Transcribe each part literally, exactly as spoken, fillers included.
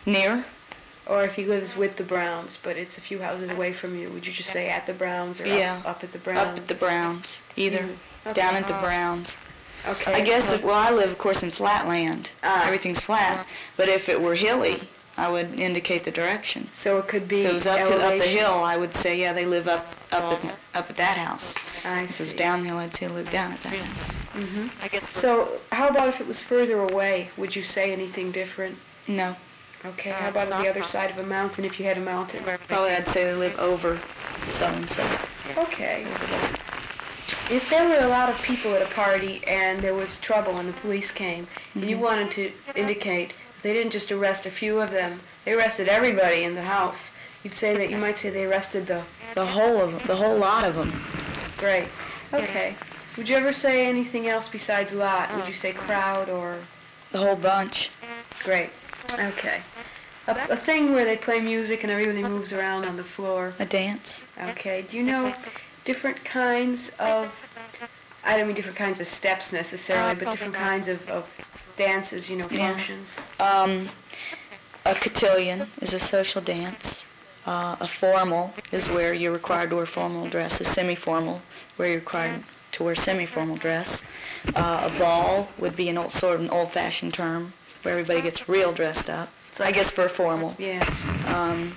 Near? Or if he lives with the Browns, but it's a few houses away from you, would you just say at the Browns or Yeah. up, up at the Browns? Up at the Browns. Either. Mm, okay. Down at the Browns. Okay. I guess, if, well, I live, of course, in flat land. Ah. Everything's flat. But if it were hilly, I would indicate the direction. So it could be If it was up, elevation. up the hill, I would say, yeah, they live up up at, up at that house. I If it was see. downhill, I'd say live down at that house. Mm-hmm. So how about if it was further away? Would you say anything different? No. Okay. How about on the other side of a mountain if you had a mountain? Probably I'd say they live over so-and-so. Okay. If there were a lot of people at a party and there was trouble and the police came, and you wanted to indicate they didn't just arrest a few of them, they arrested everybody in the house, you'd say that you might say they arrested the... The whole of them, the whole lot of them. Great. Okay. Would you ever say anything else besides lot? Would you say crowd or... The whole bunch. Great. Okay. A, a thing where they play music and everybody moves around on the floor. A dance. Okay. Do you know different kinds of... I don't mean different kinds of steps necessarily, but different kinds of, of dances, you know, Yeah. functions? Um, a cotillion is a social dance. Uh, a formal is where you're required to wear formal dress. A semi-formal, where you're required to wear semi-formal dress. Uh, a ball would be an old, sort of an old-fashioned term, where everybody gets real dressed up. So I guess for a formal. Yeah. Um,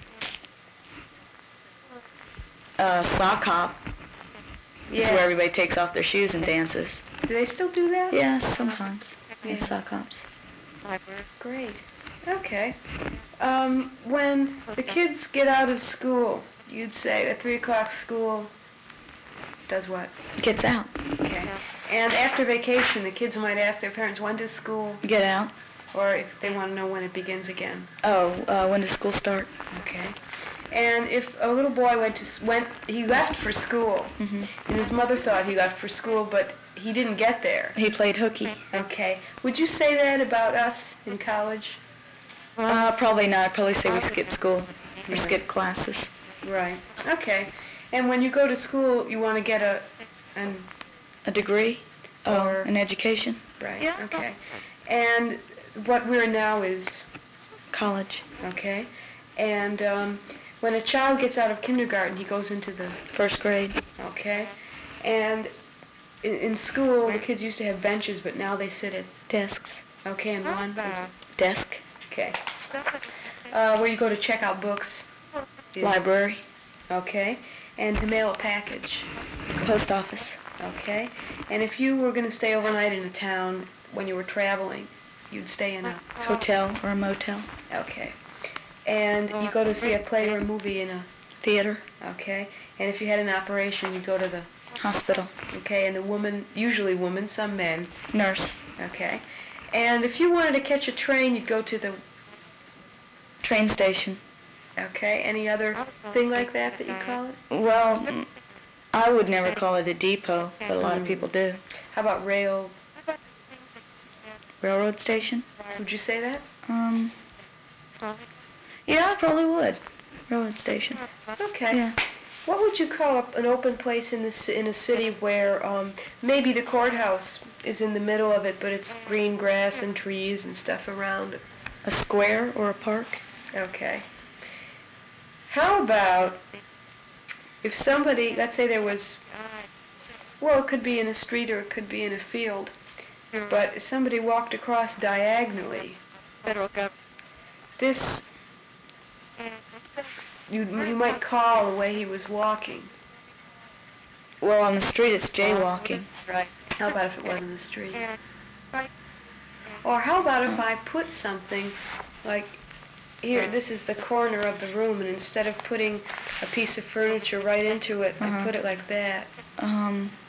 uh, sock hop is where Yeah. everybody takes off their shoes and dances. Do they still do that? Yeah, sometimes. They have Yeah. sock hops. Great. Okay. Um, when the kids get out of school, you'd say at three o'clock school does what? Gets out. Okay. And after vacation, the kids might ask their parents, when does school, Get out. or if they want to know when it begins again. Oh, uh, when does school start? Okay. And if a little boy went to s- went, he left for school, Mm-hmm. and his mother thought he left for school, but he didn't get there. He played hooky. Okay. Would you say that about us in college? Uh, probably not. I'd probably say we skipped school or skipped classes. Right. Okay. And when you go to school, you want to get a, an, A degree? Oh, Or- an education? right, okay. And what we're now is, College. okay. And um, when a child gets out of kindergarten, he goes into the, First grade. okay. And in, in school, the kids used to have benches, but now they sit at, Desks. okay, and one is, Desk. okay. Uh, where you go to check out books. is- Library. Okay. And to mail a package. Post office. Okay. And if you were going to stay overnight in a town when you were traveling, you'd stay in a... Hotel or a motel. Okay. And you go to see a play or a movie in a... Theater. Okay. And if you had an operation, you'd go to the... Hospital. Okay. And the woman, usually women, some men. Nurse. Okay. And if you wanted to catch a train, you'd go to the... Train station. Okay. Any other thing like that that you call it? Well, mm, I would never call it a depot, but a lot of people do. How about rail? Railroad station? Would you say that? Um, yeah, I probably would. Railroad station. Okay. Yeah. What would you call a, an open place in this in a city where um, maybe the courthouse is in the middle of it, but it's green grass and trees and stuff around it? A square or a park? Okay. How about if somebody, let's say there was, well, it could be in a street or it could be in a field, but if somebody walked across diagonally, this, you, you might call the way he was walking. Well, on the street it's jaywalking. Right. How about if it wasn't a street? Or how about if I put something like, here, this is the corner of the room, and instead of putting a piece of furniture right into it, I Uh-huh. put it like that. Um,